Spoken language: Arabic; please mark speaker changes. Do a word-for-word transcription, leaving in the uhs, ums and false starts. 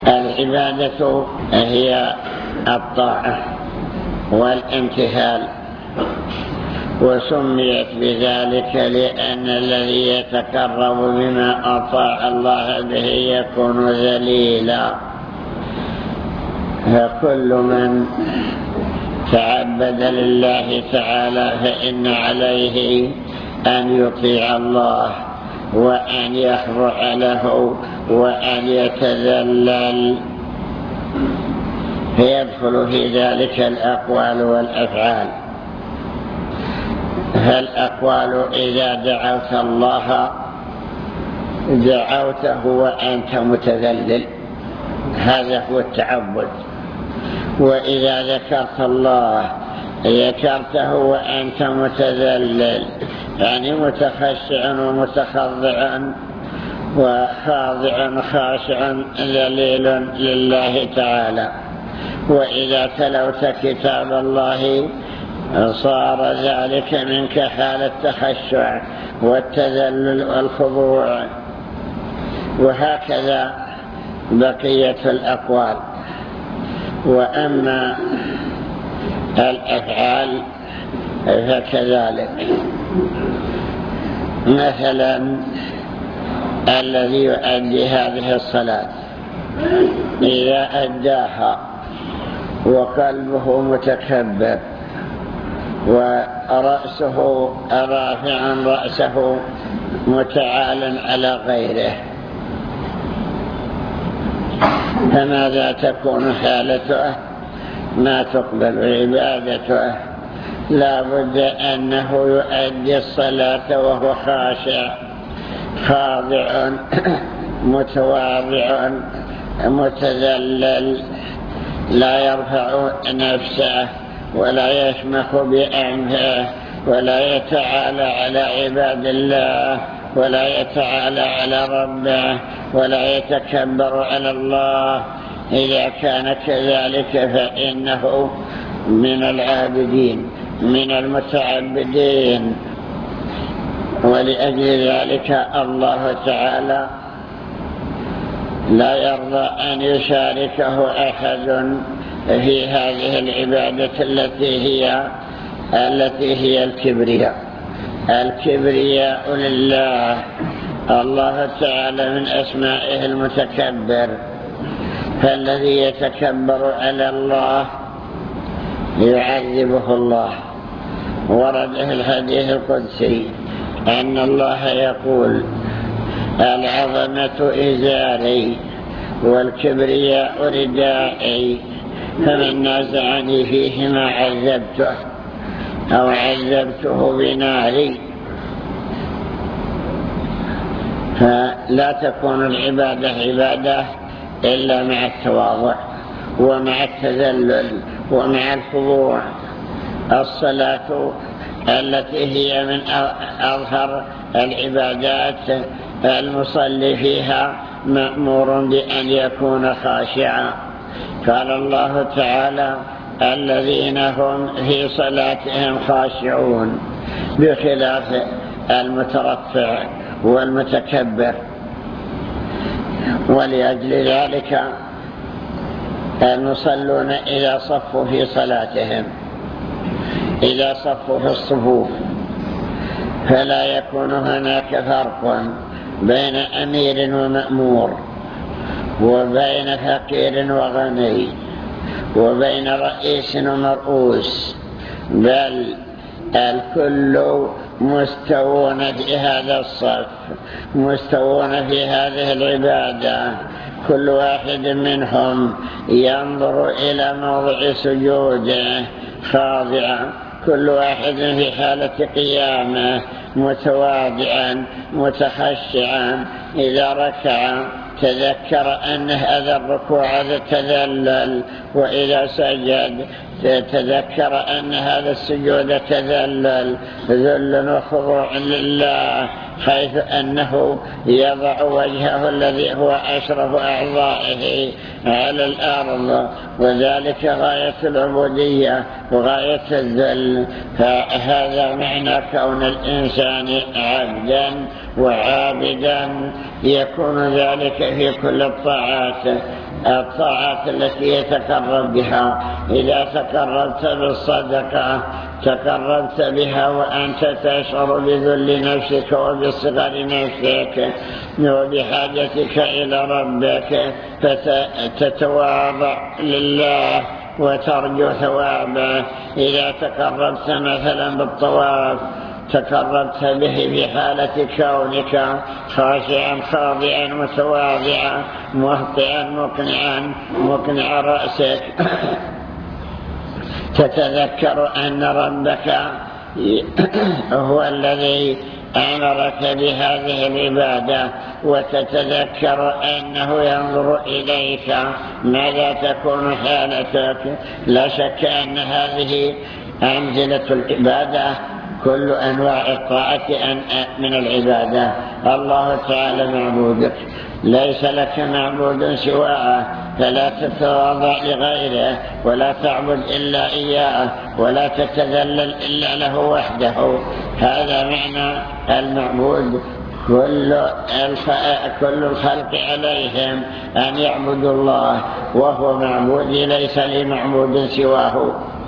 Speaker 1: العبادة هي الطاعة والامتثال، وسميت بذلك لأن الذي يتقرب بما أطاع الله به يكون ذليلا. فكل من تعبد لله تعالى فإن عليه أن يطيع الله وأن يخضع له وأن يتذلل، فيدخل في ذلك الأقوال والأفعال. فالأقوال إذا دعوت الله دعوته وأنت متذلل، هذا هو التعبد. وإذا ذكرت الله ذكرته وأنت متذلل، يعني متخشع ومتخضع وخاضع خاشع ذليل لله تعالى. وإذا تلوت كتاب الله صار ذلك منك حال التخشع والتذلل والخضوع. وهكذا بقية الأقوال. وأما الأفعال فكذلك، مثلا الذي يؤدي هذه الصلاة إذا أداها وقلبه متكبر ورأسه رافعا رأسه متعالا على غيره، فماذا تكون حالته؟ ما تقبل عبادته. لا بد أنه يؤدي الصلاة وهو خاشع خاضع متواضع متذلل، لا يرفع نفسه ولا يشمخ بأنفه ولا يتعالى على عباد الله ولا يتعالى على ربه ولا يتكبر على الله. إذا كان كذلك فإنه من العابدين من المتعبدين. ولأجل ذلك الله تعالى لا يرضى أن يشاركه أحد في هذه العبادة التي هي التي هي الكبرياء. الكبرياء لله. الله تعالى من أسمائه المتكبر، فالذي يتكبر على الله يعذبه الله. ورد في الحديث القدسي أن الله يقول: العظمة إزاري والكبرياء ردائي، فمن نازعني فيهما عذبته أو عذبته بناري. فلا تكون العبادة عبادة إلا مع التواضع ومع التذلل ومع الخضوع. الصلاة التي هي من أظهر العبادات المصلي فيها مأمور بأن يكون خاشعا. قال الله تعالى: الذين هم في صلاتهم خاشعون، بخلاف المترفع والمتكبر. ولأجل ذلك المصلون إذا صفوا في صلاتهم إذا صفوا في الصفوف فلا يكون هناك فرق بين أمير ومأمور، وبين فقير وغني، وبين رئيس ومرؤوس، بل الكل مستوون في هذا الصف، مستوون في هذه العبادة. كل واحد منهم ينظر إلى موضع سجوده خاضعا، كل واحد في حالة قيامه متواضعا متخشعا. إذا ركع تذكر أن هذا الركوع تذلل، وإذا سجد تذكر أن هذا السجود تذلل ذل وخضوع لله، حيث أنه يضع وجهه الذي هو أشرف أعضائه على الأرض، وذلك غاية العبودية وغاية الذل. فهذا معنى كون الإنسان عبدا وعابدا، يكون ذلك في كل الطاعات الطاعات التي يتقرب بها. إذا تقربت بالصدقة تقربت بها وأنت تشعر بذل نفسك وبصغر نفسك وبحاجتك إلى ربك، فتتواضع لله وترجو ثوابه. إذا تقربت مثلا بالطواف تقربت به في حالة كونك خاشعا خاضعا متواضعا مهطئا مقنعا مقنع رأسك، تتذكر أن ربك هو الذي أمرك بهذه العبادة، وتتذكر أنه ينظر إليك ماذا تكون حالتك. لا شك أن هذه أمثلة العبادة، كل أنواع الطاعة من العبادة. الله تعالى معبودك، ليس لك معبود سواه، فلا تتواضع لغيره ولا تعبد إلا إياه ولا تتذلل إلا له وحده. هذا معنى المعبود. كل كل الخلق عليهم أن يعبدوا الله، وهو معبود، ليس لمعبود سواه.